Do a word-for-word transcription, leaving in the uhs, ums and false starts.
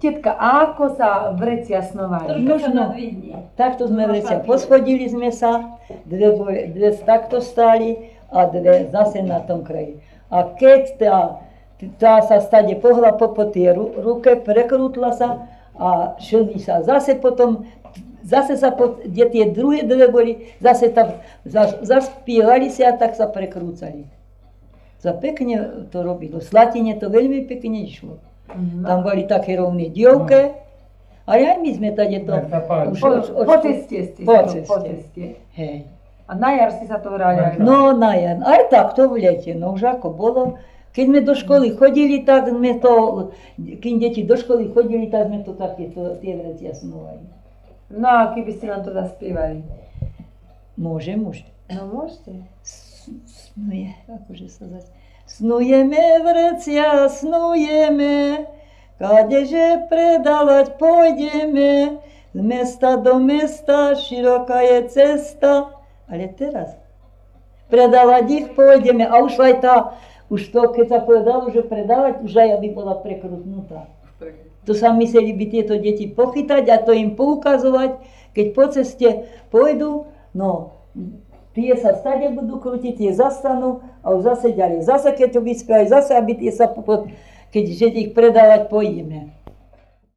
Tetka, a ako sa vrecia snovali? No, no, takto sme vrecia. Poschodili sme sa, dve, boli- dve takto stáli a dve zase na tom kraji. A keď tá, tá sa stade pohla po, po tej ru, ruke, prekrútla sa a šli sa zase potom, zase sa, po, kde tie druhé dve boli, zase tam zas, zaspievali sa a tak sa prekrúcali. Za pekne to robilo. V Slatine to veľmi pekne išlo. Mhm. Tam boli také rovné dievke. A aj my sme tady to... Tak sa páči. Po, po ceste ste. Po to, ceste. Po ceste. Hej. A na jar si sa to hrali aj na... No na jan, aj tak to v lete, no už ako bolo. Keď sme do školy chodili, tak sme to, keď deti do školy chodili, tak sme to takéto, tie vrecia snovali. No a keby ste nám to zaspievali? Môže, môže. No môžete. Snuje, akože sa zač... Snujeme vrecia, snujeme, kadeže predávať pôjdeme, z mesta do mesta, široká je cesta. Ale teraz, predávať ich pôjdeme, a už aj tá, už to, keď sa povedalo, že predávať, už aj aby bola prekrutnutá. To sa mysleli by tieto deti pochytať a to im poukazovať, keď po ceste pôjdu, no, tie sa stade budú krútiť, tie zastanú a už zase ďalej. Zase keď to vyspievajú, zase aby tie sa, keď že ich predávať pôjdeme.